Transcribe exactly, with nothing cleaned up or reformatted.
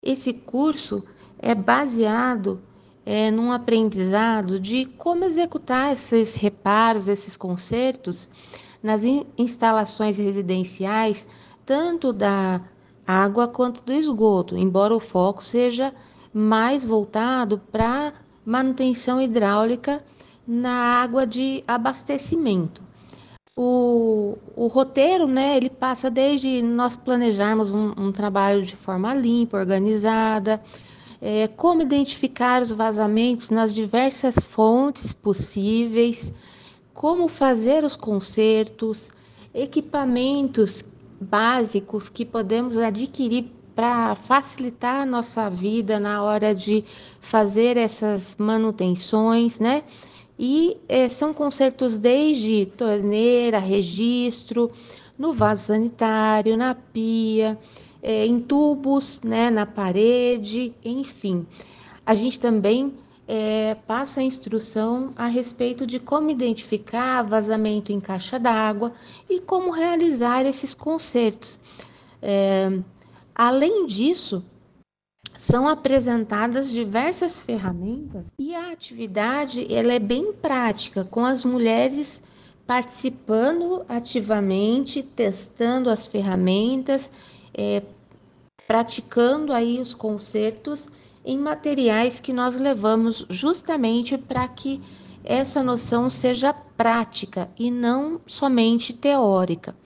Esse curso é baseado, eh, num aprendizado de como executar esses reparos, esses consertos nas in instalações residenciais, tanto da água quanto do esgoto, embora o foco seja mais voltado pra manutenção hidráulica na água de abastecimento. O o roteiro, né, ele passa desde nós planejarmos um um trabalho de forma limpa, organizada, eh, como identificar os vazamentos nas diversas fontes possíveis, como fazer os consertos, equipamentos básicos que podemos adquirir pra facilitar a nossa vida na hora de fazer essas manutenções, né. E, eh, são consertos desde torneira, registro, no vaso sanitário, na pia, eh, em tubos, né, na parede, enfim. A gente também, eh, passa a instrução a respeito de como identificar vazamento em caixa d'água e como realizar esses consertos. Eh, além disso, são apresentadas diversas ferramentas e a atividade ela é bem prática, com as mulheres participando ativamente, testando as ferramentas, eh, praticando aí os consertos em materiais que nós levamos justamente pra que essa noção seja prática e não somente teórica.